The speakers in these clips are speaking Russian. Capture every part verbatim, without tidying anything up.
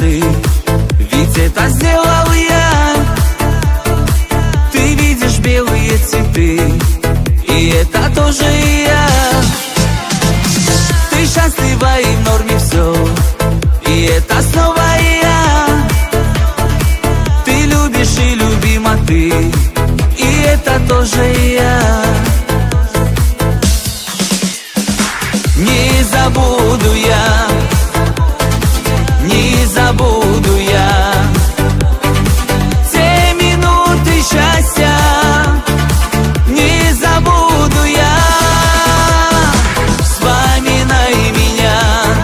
скажи, ведь это сделал я. Ты видишь белые цветы, и это тоже я. Ты счастлива и в норме все, и это снова я. Ты любишь и любима ты, и это тоже я. Не забуду я, не забуду я те минуты счастья, не забуду я. Вспоминай меня,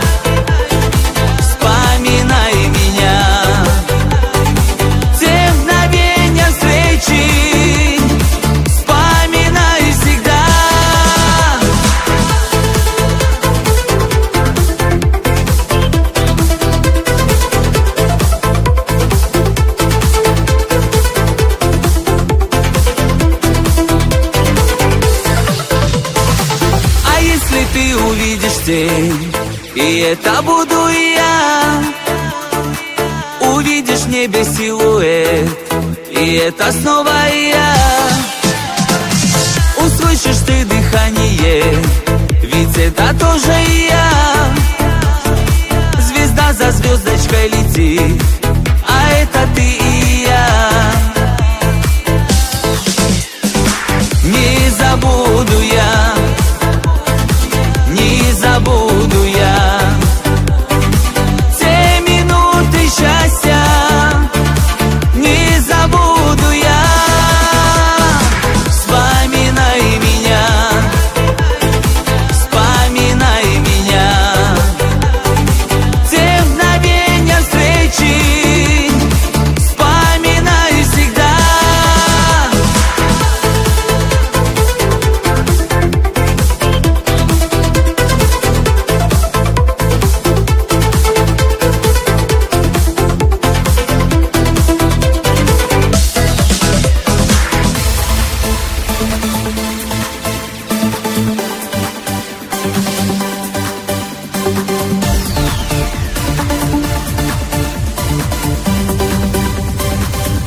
вспоминай меня, те мгновения встречи, вспоминай всегда. Если ты увидишь тень, и это буду я, увидишь в небе силуэт, и это снова я. Услышишь ты дыхание, ведь это тоже я. Звезда за звездочкой летит, а это ты и я. Не забуду я, не забуду я те минуты счастья, не забуду я. Вспоминай меня, вспоминай меня, те мгновения встречи, вспоминай всегда.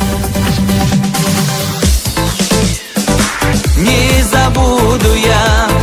Не забуду я,